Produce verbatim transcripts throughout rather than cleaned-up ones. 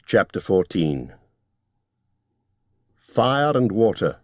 Chapter fourteen. Fire and Water.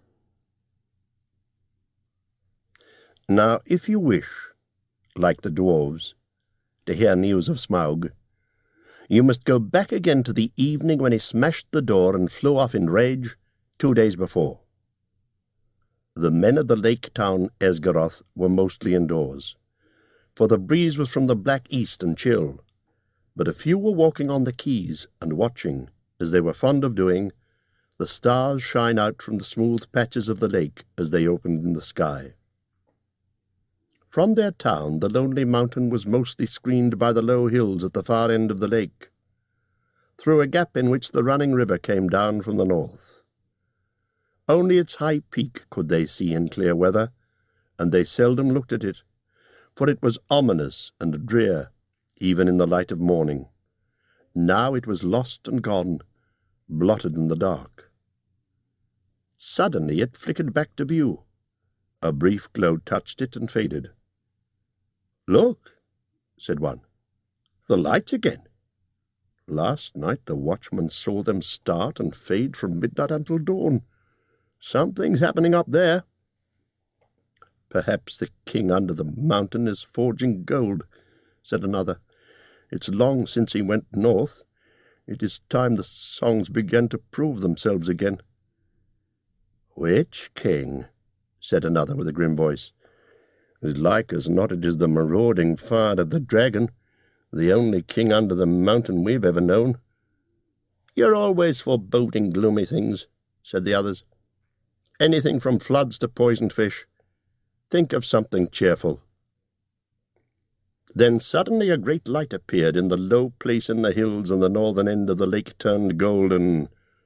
Now, if you wish, like the dwarves, to hear news of Smaug, you must go back again to the evening when he smashed the door and flew off in rage two days before. The men of the lake town Esgaroth were mostly indoors, for the breeze was from the black east and chill, but a few were walking on the quays and watching, as they were fond of doing, the stars shine out from the smooth patches of the lake as they opened in the sky. From their town the lonely mountain was mostly screened by the low hills at the far end of the lake, through a gap in which the running river came down from the north. Only its high peak could they see in clear weather, and they seldom looked at it, for it was ominous and drear, even in the light of morning. Now it was lost and gone, blotted in the dark. Suddenly it flickered back to view. A brief glow touched it and faded. "Look," said one, "the lights again. Last night the watchman saw them start and fade from midnight until dawn. Something's happening up there." "Perhaps the king under the mountain is forging gold," said another. "It's long since he went north. It is time the songs began to prove themselves again." "Which king?" said another with a grim voice. "As like as not it is the marauding fire of the dragon, the only king under the mountain we've ever known." "You're always foreboding gloomy things," said the others. "Anything from floods to poisoned fish. Think of something cheerful." Then suddenly a great light appeared in the low place in the hills, and the northern end of the lake turned golden.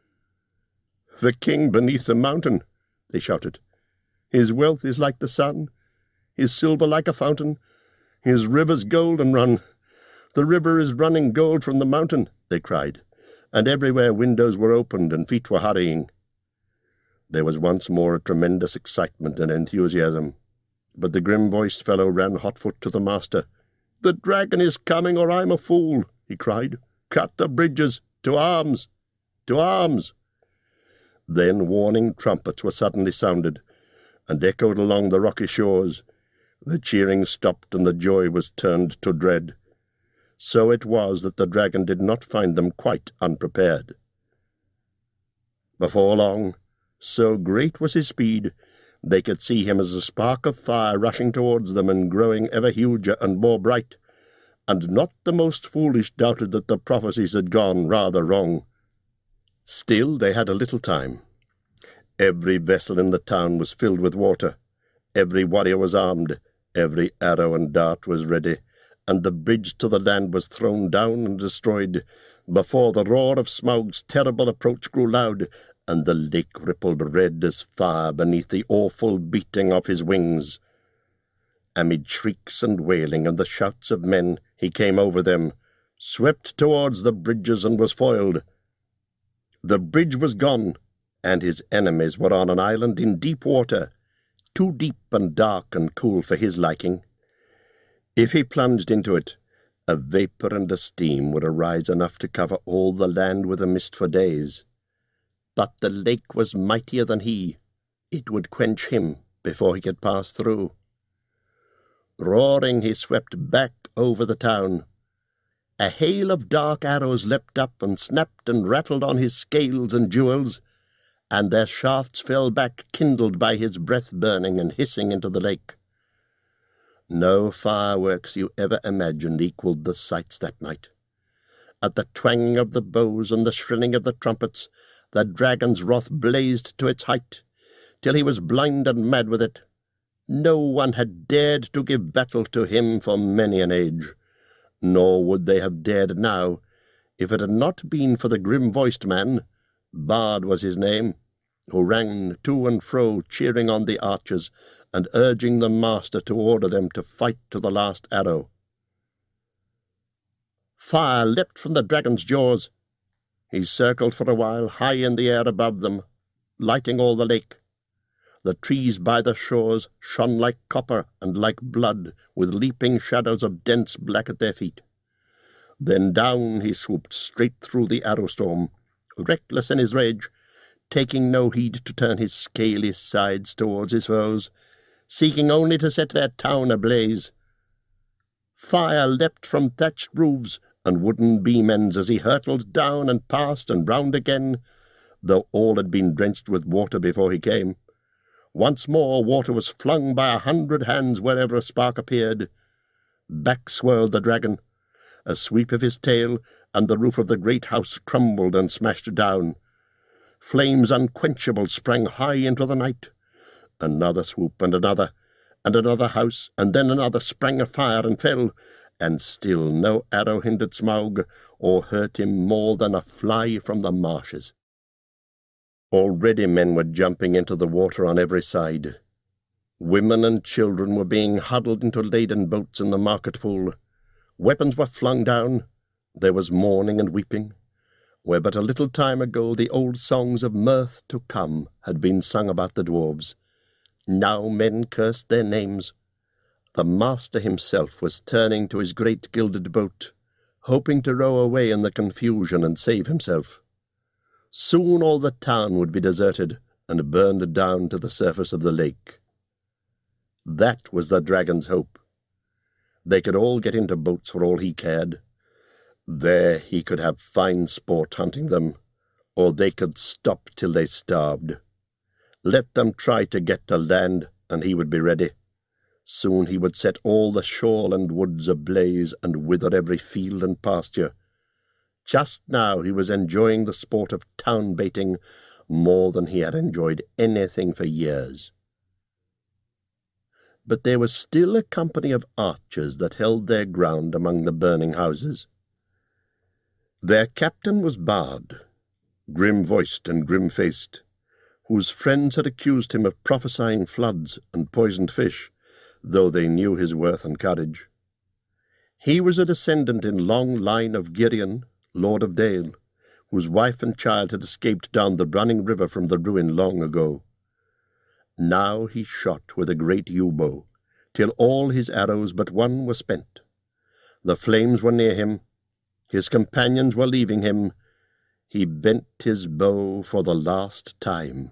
"The king beneath the mountain," they shouted. "His wealth is like the sun, his silver like a fountain, his rivers golden run. The river is running gold from the mountain," they cried, and everywhere windows were opened and feet were hurrying. There was once more a tremendous excitement and enthusiasm, but the grim-voiced fellow ran hotfoot to the master. "The dragon is coming, or I'm a fool," he cried. "Cut the bridges! To arms! To arms!" Then warning trumpets were suddenly sounded, and echoed along the rocky shores. The cheering stopped, and the joy was turned to dread. So it was that the dragon did not find them quite unprepared. Before long, so great was his speed, they could see him as a spark of fire rushing towards them and growing ever huger and more bright, and not the most foolish doubted that the prophecies had gone rather wrong. Still they had a little time. Every vessel in the town was filled with water, every warrior was armed, every arrow and dart was ready, and the bridge to the land was thrown down and destroyed, before the roar of Smaug's terrible approach grew loud, and the lake rippled red as fire beneath the awful beating of his wings. Amid shrieks and wailing and the shouts of men, he came over them, swept towards the bridges and was foiled. The bridge was gone, and his enemies were on an island in deep water, too deep and dark and cool for his liking. If he plunged into it, a vapour and a steam would arise enough to cover all the land with a mist for days. But the lake was mightier than he. It would quench him before he could pass through. Roaring, he swept back over the town. A hail of dark arrows leapt up and snapped and rattled on his scales and jewels, and their shafts fell back, kindled by his breath burning and hissing into the lake. No fireworks you ever imagined equalled the sights that night. At the twanging of the bows and the shrilling of the trumpets, the dragon's wrath blazed to its height, till he was blind and mad with it. No one had dared to give battle to him for many an age, nor would they have dared now, if it had not been for the grim-voiced man, Bard was his name, who ran to and fro cheering on the archers and urging the master to order them to fight to the last arrow. Fire leapt from the dragon's jaws. He circled for a while high in the air above them, lighting all the lake. The trees by the shores shone like copper and like blood, with leaping shadows of dense black at their feet. Then down he swooped straight through the arrow storm, reckless in his rage, taking no heed to turn his scaly sides towards his foes, seeking only to set their town ablaze. Fire leapt from thatched roofs and wooden beam ends as he hurtled down and past and round again, though all had been drenched with water before he came. Once more water was flung by a hundred hands wherever a spark appeared. Back swirled the dragon. A sweep of his tail, and the roof of the great house crumbled and smashed down. Flames unquenchable sprang high into the night. Another swoop, and another, and another house, and then another sprang afire and fell, and still no arrow hindered Smaug, or hurt him more than a fly from the marshes. Already men were jumping into the water on every side. Women and children were being huddled into laden boats in the market pool. Weapons were flung down. There was mourning and weeping, where but a little time ago the old songs of mirth to come had been sung about the dwarves. Now men cursed their names. The master himself was turning to his great gilded boat, hoping to row away in the confusion and save himself. Soon all the town would be deserted and burned down to the surface of the lake. That was the dragon's hope. They could all get into boats for all he cared. There he could have fine sport hunting them, or they could stop till they starved. Let them try to get to land, and he would be ready. Soon he would set all the shore and woods ablaze and wither every field and pasture. Just now he was enjoying the sport of town baiting more than he had enjoyed anything for years. But there was still a company of archers that held their ground among the burning houses. Their captain was Bard, grim-voiced and grim-faced, whose friends had accused him of prophesying floods and poisoned fish, though they knew his worth and courage. He was a descendant in long line of Girion, Lord of Dale, whose wife and child had escaped down the running river from the ruin long ago. Now he shot with a great yew-bow, till all his arrows but one were spent. The flames were near him. His companions were leaving him. He bent his bow for the last time.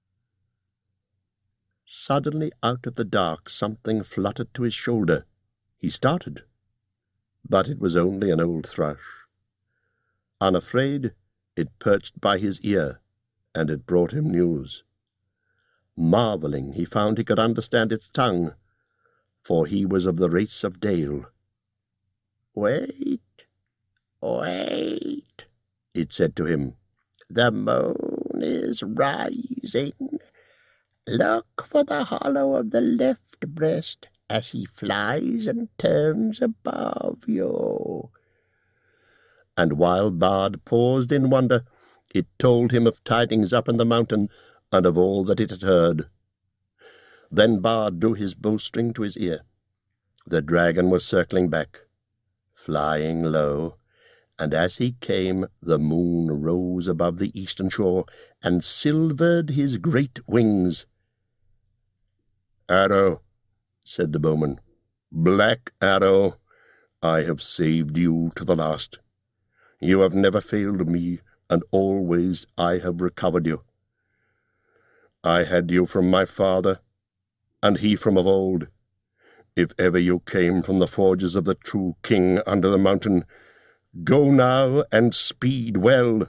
Suddenly out of the dark something fluttered to his shoulder. He started, but it was only an old thrush. Unafraid, it perched by his ear, and it brought him news. Marvelling, he found he could understand its tongue, for he was of the race of Dale. "Wait, wait," it said to him. "The moon is rising. Look for the hollow of the left breast as he flies and turns above you." And while Bard paused in wonder, it told him of tidings up in the mountain, and of all that it had heard. Then Bard drew his bowstring to his ear. The dragon was circling back, flying low, and as he came the moon rose above the eastern shore and silvered his great wings. "Arrow," said the bowman, "Black Arrow, I have saved you to the last. You have never failed me, and always I have recovered you. I had you from my father, and he from of old. If ever you came from the forges of the true king under the mountain, go now and speed well."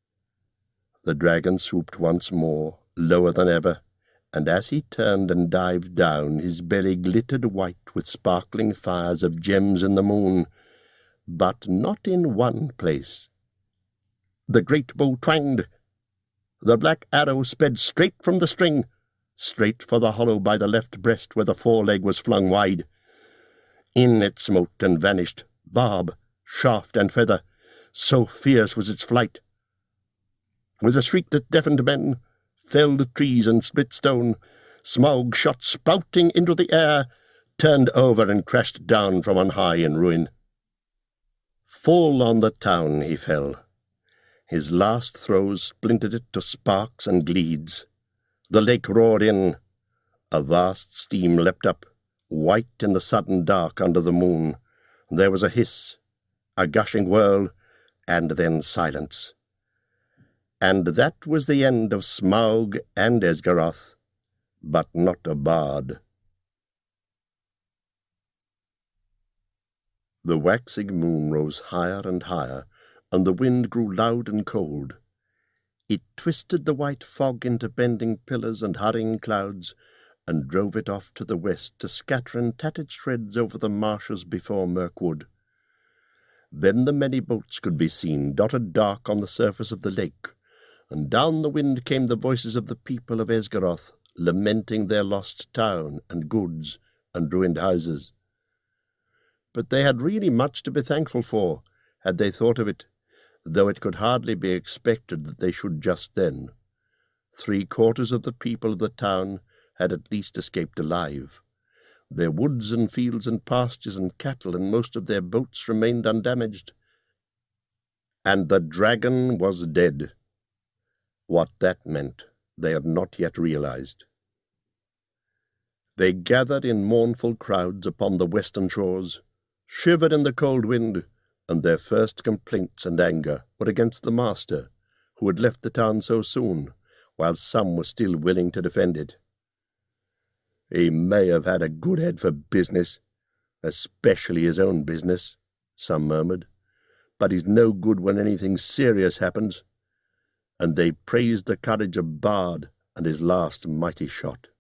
The dragon swooped once more, lower than ever, and as he turned and dived down, his belly glittered white with sparkling fires of gems in the moon, but not in one place. The great bow twanged. The black arrow sped straight from the string, straight for the hollow by the left breast where the foreleg was flung wide. In it smote and vanished, barb, shaft, and feather, so fierce was its flight. With a shriek that deafened men, felled trees and split stone, Smaug shot spouting into the air, turned over and crashed down from on high in ruin. Full on the town he fell. His last throws splintered it to sparks and gleeds. The lake roared in. A vast steam leapt up, white in the sudden dark under the moon. There was a hiss, a gushing whirl, and then silence. And that was the end of Smaug and Esgaroth, but not of Bard. The waxing moon rose higher and higher, and the wind grew loud and cold. It twisted the white fog into bending pillars and hurrying clouds, and drove it off to the west to scatter in tattered shreds over the marshes before Mirkwood. Then the many boats could be seen, dotted dark on the surface of the lake, and down the wind came the voices of the people of Esgaroth, lamenting their lost town and goods and ruined houses. But they had really much to be thankful for, had they thought of it, though it could hardly be expected that they should just then. Three-quarters of the people of the town had at least escaped alive. Their woods and fields and pastures and cattle and most of their boats remained undamaged. And the dragon was dead. What that meant, they had not yet realized. They gathered in mournful crowds upon the western shores, shivered in the cold wind, and their first complaints and anger were against the master, who had left the town so soon, while some were still willing to defend it. He may have had a good head for business, especially his own business, some murmured, but he's no good when anything serious happens, and they praised the courage of Bard and his last mighty shot.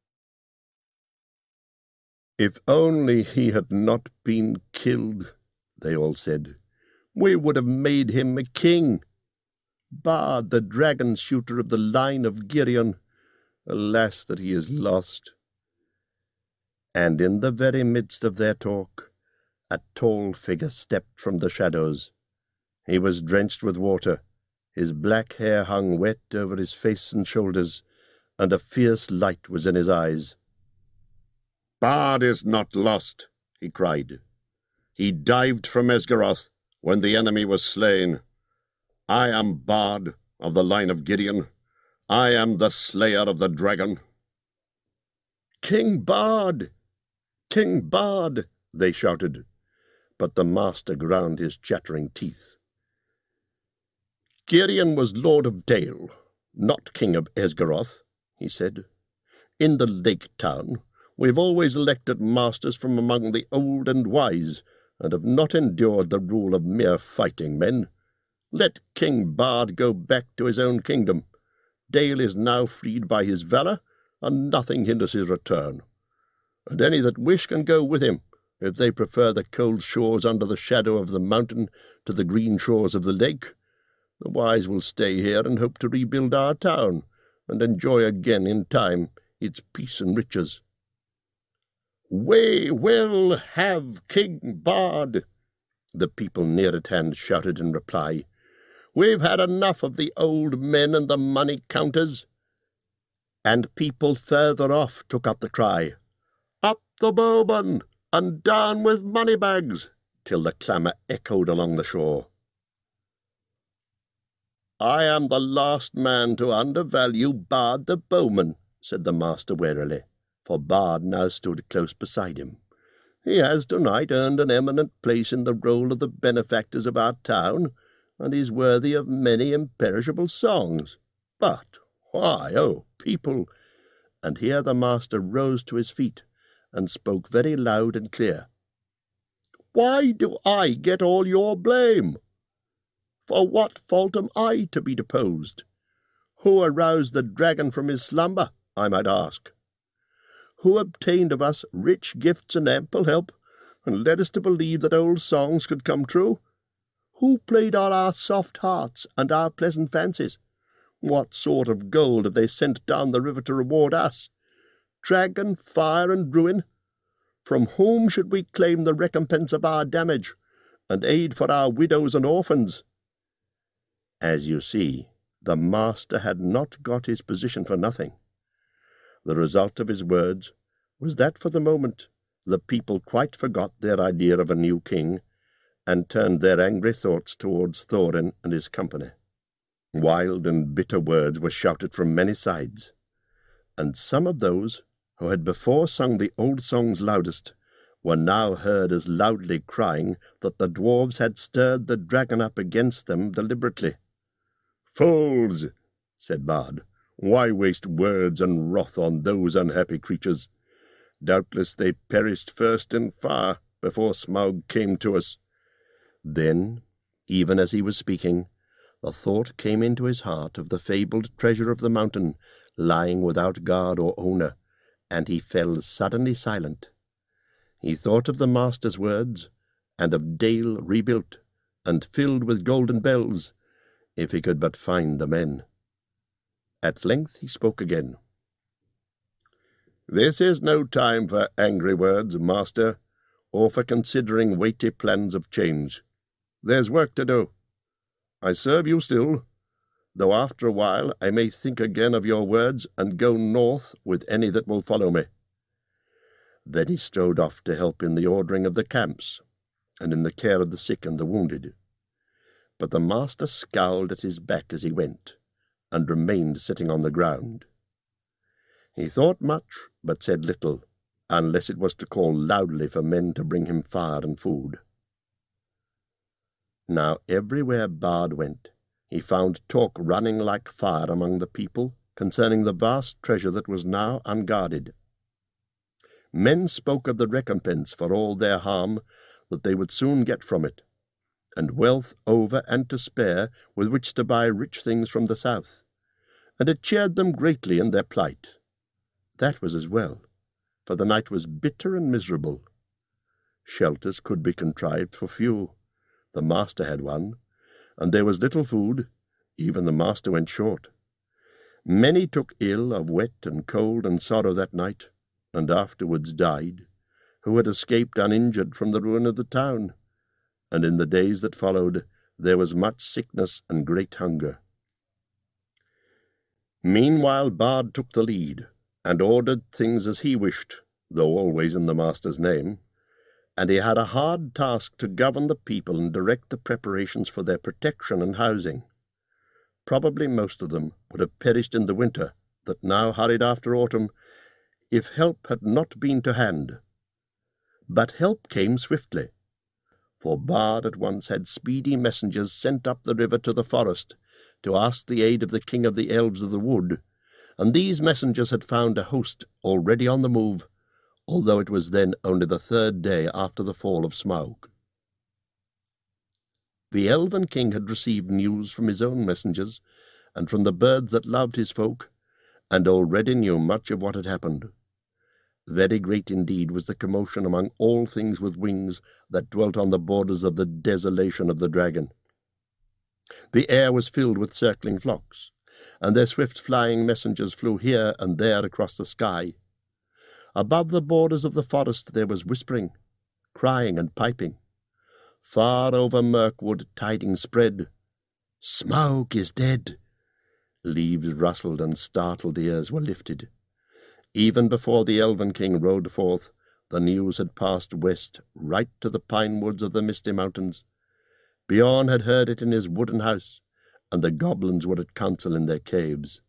If only he had not been killed, they all said. We would have made him a king. Bard, the dragon-shooter of the line of Girion, alas that he is lost. And in the very midst of their talk, a tall figure stepped from the shadows. He was drenched with water, his black hair hung wet over his face and shoulders, and a fierce light was in his eyes. "Bard is not lost," he cried. "He dived from Esgaroth when the enemy was slain. I am Bard of the line of Gideon. I am the slayer of the dragon." "King Bard! King Bard!" they shouted, but the master ground his chattering teeth. "Girion was Lord of Dale, not King of Esgaroth," he said. "In the Lake Town we've always elected masters from among the old and wise, and have not endured the rule of mere fighting men. Let King Bard go back to his own kingdom. Dale is now freed by his valour, and nothing hinders his return. And any that wish can go with him, if they prefer the cold shores under the shadow of the mountain to the green shores of the lake. The wise will stay here and hope to rebuild our town, and enjoy again in time its peace and riches." "We will have King Bard," the people near at hand shouted in reply. "We've had enough of the old men and the money counters." And people further off took up the cry, "Up the bowmen, and down with moneybags," till the clamour echoed along the shore. "I am the last man to undervalue Bard the bowman," said the master warily, for Bard now stood close beside him. "He has tonight earned an eminent place in the roll of the benefactors of our town, and is worthy of many imperishable songs. But why, oh people—" And here the master rose to his feet and spoke very loud and clear. "Why do I get all your blame? For what fault am I to be deposed? Who aroused the dragon from his slumber, I might ask? Who obtained of us rich gifts and ample help, and led us to believe that old songs could come true? Who played on our soft hearts and our pleasant fancies? What sort of gold have they sent down the river to reward us? Dragon, fire, and ruin? From whom should we claim the recompense of our damage, and aid for our widows and orphans?" As you see, the master had not got his position for nothing. The result of his words was that for the moment the people quite forgot their idea of a new king, and turned their angry thoughts towards Thorin and his company. Wild and bitter words were shouted from many sides, and some of those who had before sung the old songs loudest were now heard as loudly crying that the dwarves had stirred the dragon up against them deliberately. "Fools," said Bard, "why waste words and wrath on those unhappy creatures? Doubtless they perished first in fire before Smaug came to us." Then, even as he was speaking, the thought came into his heart of the fabled treasure of the mountain lying without guard or owner, and he fell suddenly silent. He thought of the master's words, and of Dale rebuilt, and filled with golden bells, if he could but find the men. At length he spoke again. "This is no time for angry words, master, or for considering weighty plans of change. There's work to do. I serve you still, though after a while I may think again of your words and go north with any that will follow me." Then he strode off to help in the ordering of the camps, and in the care of the sick and the wounded. But the master scowled at his back as he went, and remained sitting on the ground. He thought much, but said little, unless it was to call loudly for men to bring him fire and food. Now everywhere Bard went, he found talk running like fire among the people concerning the vast treasure that was now unguarded. Men spoke of the recompense for all their harm that they would soon get from it, and wealth over and to spare with which to buy rich things from the south, and it cheered them greatly in their plight. That was as well, for the night was bitter and miserable. Shelters could be contrived for few. The master had one, and there was little food. Even the master went short. Many took ill of wet and cold and sorrow that night, and afterwards died, who had escaped uninjured from the ruin of the town, and in the days that followed there was much sickness and great hunger. Meanwhile Bard took the lead, and ordered things as he wished, though always in the master's name, and he had a hard task to govern the people and direct the preparations for their protection and housing. Probably most of them would have perished in the winter that now hurried after autumn, if help had not been to hand. But help came swiftly, for Bard at once had speedy messengers sent up the river to the forest to ask the aid of the king of the elves of the wood, and these messengers had found a host already on the move, although it was then only the third day after the fall of Smaug. The elven king had received news from his own messengers, and from the birds that loved his folk, and already knew much of what had happened. Very great indeed was the commotion among all things with wings that dwelt on the borders of the desolation of the dragon. The air was filled with circling flocks, and their swift flying messengers flew here and there across the sky. Above the borders of the forest there was whispering, crying, and piping. Far over Mirkwood tidings spread. "Smaug is dead!" Leaves rustled and startled ears were lifted. Even before the Elven King rode forth, the news had passed west, right to the pine woods of the Misty Mountains. Bjorn had heard it in his wooden house, and the goblins were at council in their caves.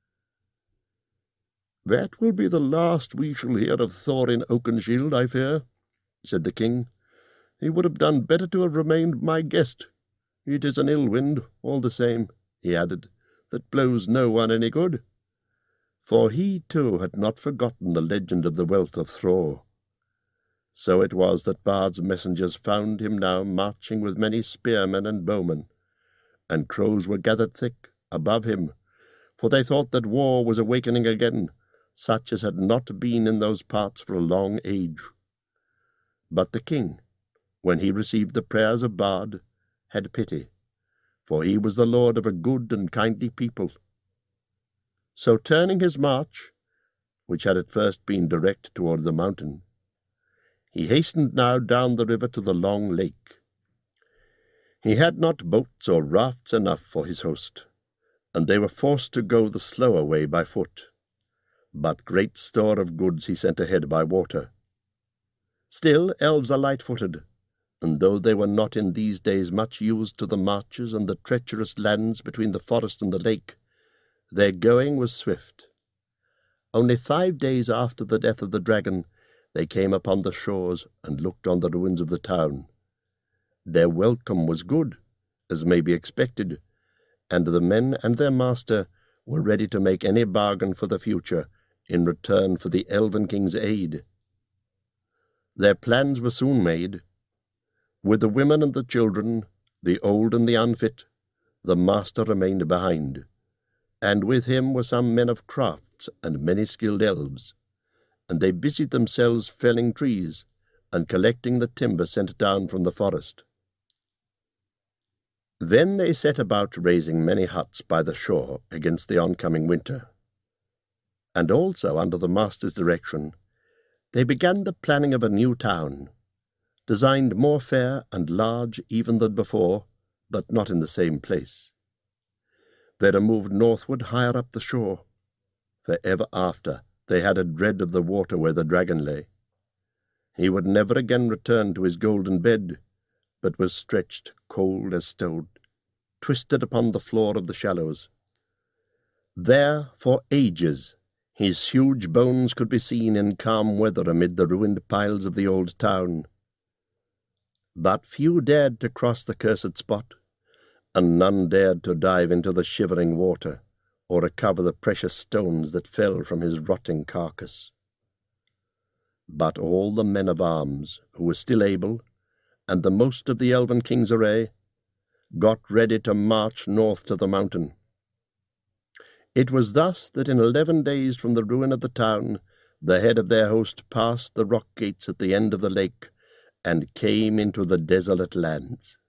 "That will be the last we shall hear of Thorin Oakenshield, I fear," said the king. "He would have done better to have remained my guest. It is an ill wind, all the same," he added, "that blows no one any good." For he, too, had not forgotten the legend of the wealth of Thror. So it was that Bard's messengers found him now marching with many spearmen and bowmen, and crows were gathered thick above him, for they thought that war was awakening again, such as had not been in those parts for a long age. But the king, when he received the prayers of Bard, had pity, for he was the lord of a good and kindly people. So turning his march, which had at first been direct toward the mountain, he hastened now down the river to the long lake. He had not boats or rafts enough for his host, and they were forced to go the slower way by foot. But great store of goods he sent ahead by water. Still, elves are light-footed, and though they were not in these days much used to the marches and the treacherous lands between the forest and the lake, their going was swift. Only five days after the death of the dragon, they came upon the shores and looked on the ruins of the town. Their welcome was good, as may be expected, and the men and their master were ready to make any bargain for the future in return for the Elven King's aid. Their plans were soon made. With the women and the children, the old and the unfit, the master remained behind, and with him were some men of crafts and many skilled elves, and they busied themselves felling trees and collecting the timber sent down from the forest. Then they set about raising many huts by the shore against the oncoming winter. And also, under the master's direction, they began the planning of a new town, designed more fair and large even than before, but not in the same place. They removed northward higher up the shore, for ever after they had a dread of the water where the dragon lay. He would never again return to his golden bed, but was stretched cold as stone, twisted upon the floor of the shallows. There, for ages, his huge bones could be seen in calm weather amid the ruined piles of the old town. But few dared to cross the cursed spot, and none dared to dive into the shivering water or recover the precious stones that fell from his rotting carcass. But all the men of arms who were still able, and the most of the Elven King's array, got ready to march north to the mountain. It was thus that in eleven days from the ruin of the town, the head of their host passed the rock gates at the end of the lake, and came into the desolate lands.